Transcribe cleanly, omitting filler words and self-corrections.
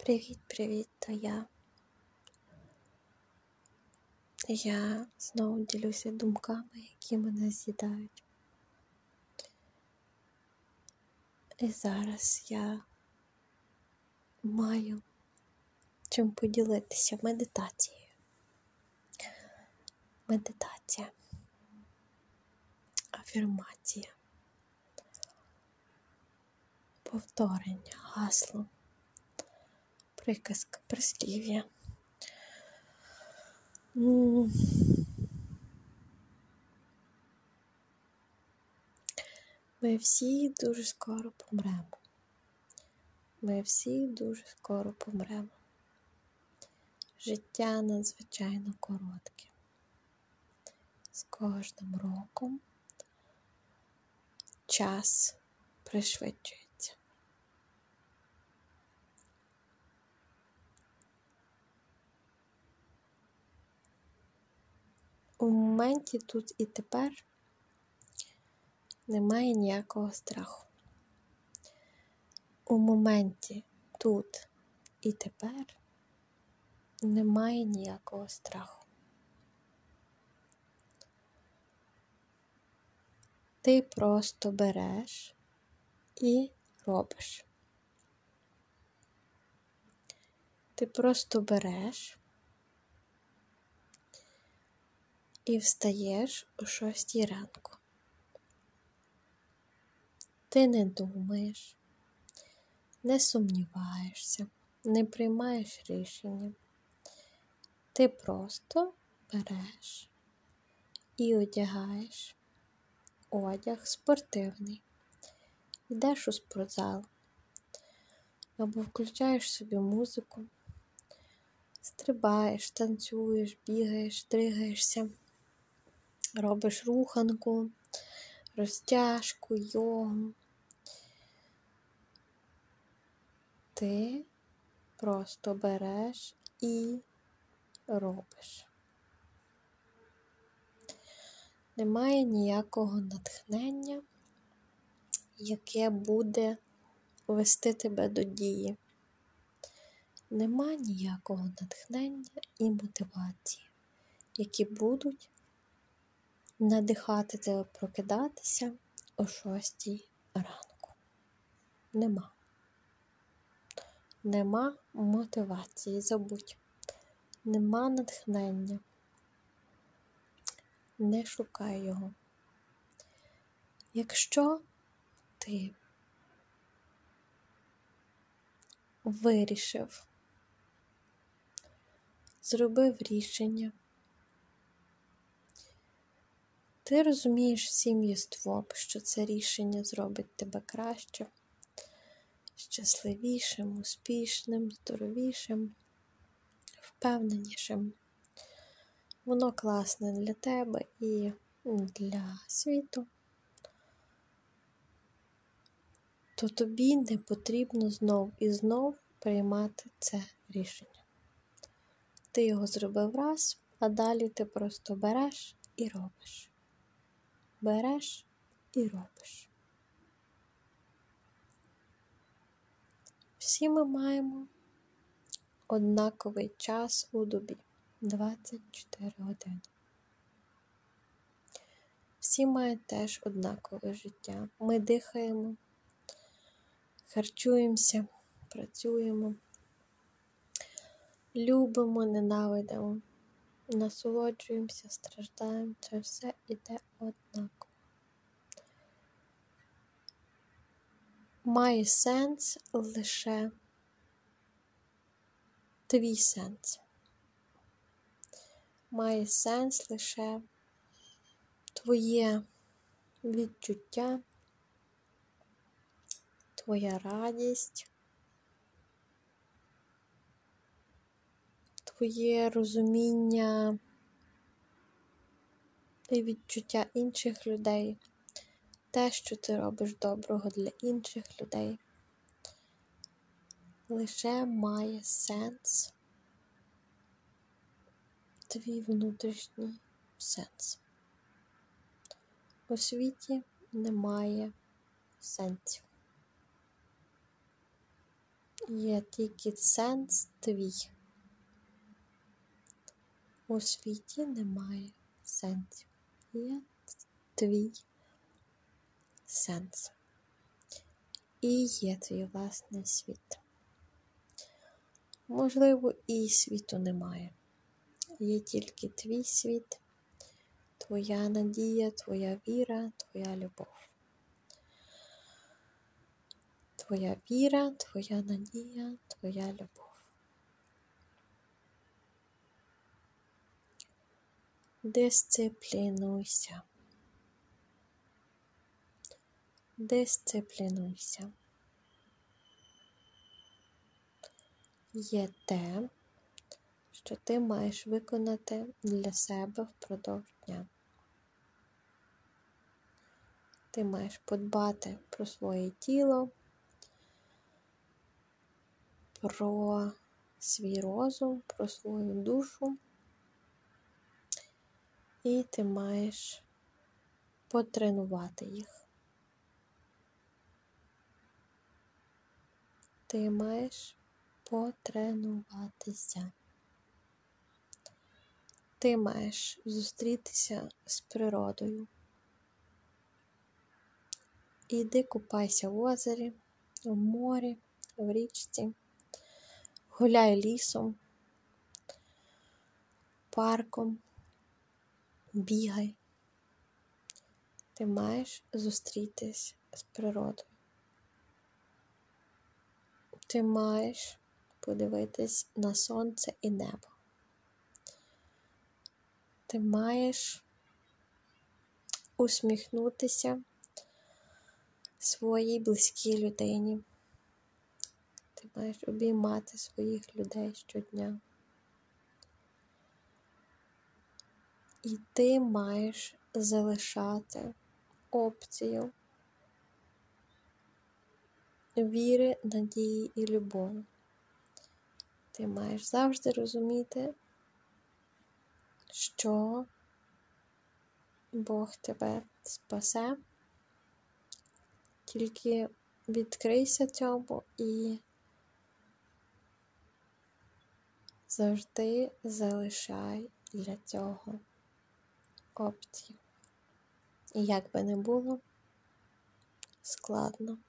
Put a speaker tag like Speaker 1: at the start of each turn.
Speaker 1: Привіт, то я. Я знову ділюся думками, які мене з'їдають. І зараз я маю чим поділитися медитацією. Медитація. Афірмація. Повторення, гасло. Приказка, прислів'я. Ми всі дуже скоро помремо. Життя надзвичайно коротке. З кожним роком час пришвидшується. У моменті тут і тепер немає ніякого страху. У моменті тут і тепер немає ніякого страху. Ти просто береш і робиш. Ти просто береш і встаєш о 6 ранку. Ти не думаєш, не сумніваєшся, не приймаєш рішення. Ти просто береш і одягаєш одяг спортивний. Йдеш у спортзал або включаєш собі музику, стрибаєш, танцюєш, бігаєш, дригаєшся, робиш руханку, розтяжку, йогу. Ти просто береш і робиш. Немає ніякого натхнення, яке буде вести тебе до дії. Нема ніякого натхнення і мотивації, які будуть надихати тебе прокидатися о 6 ранку. Нема мотивації, забудь. Нема натхнення. Не шукай його. Якщо ти вирішив, зробив рішення, ти розумієш всім єством, що це рішення зробить тебе краще, щасливішим, успішним, здоровішим, впевненішим. Воно класне для тебе і для світу. То тобі не потрібно знов і знов приймати це рішення. Ти його зробив раз, а далі ти просто береш і робиш. Береш і робиш. Всі ми маємо однаковий час у добі. 24 години. Всі мають теж однакове життя. Ми дихаємо, харчуємося, працюємо, любимо, ненавидимо, насолоджуємося, страждаємо. Це все іде однаково. Має сенс лише твій сенс. Має сенс лише твоє відчуття, твоя радість, твоє розуміння і відчуття інших людей, те, що ти робиш доброго для інших людей, лише має сенс твій внутрішній сенс. У світі немає сенсів. Є тільки сенс твій. У світі немає сенсів. Є твій сенс. І є твій власний світ. Можливо, і світу немає. Є тільки твій світ, твоя надія, твоя віра, твоя любов. Твоя віра, твоя надія, твоя любов. Дисциплінуйся. Дисциплінуйся. Є те, що ти маєш виконати для себе впродовж дня. Ти маєш подбати про своє тіло, про свій розум, про свою душу. І ти маєш потренувати їх. Ти маєш потренуватися. Ти маєш зустрітися з природою. Іди купайся в озері, в морі, в річці. Гуляй лісом, парком, бігай. Ти маєш зустрітись з природою. Ти маєш подивитись на сонце і небо. Ти маєш усміхнутися своїй близькій людині. Ти маєш обіймати своїх людей щодня. І ти маєш залишати опцію віри, надії і любові. Ти маєш завжди розуміти, що Бог тебе спасе. Тільки відкрийся цьому і завжди залишай для цього опцію. І як би не було складно,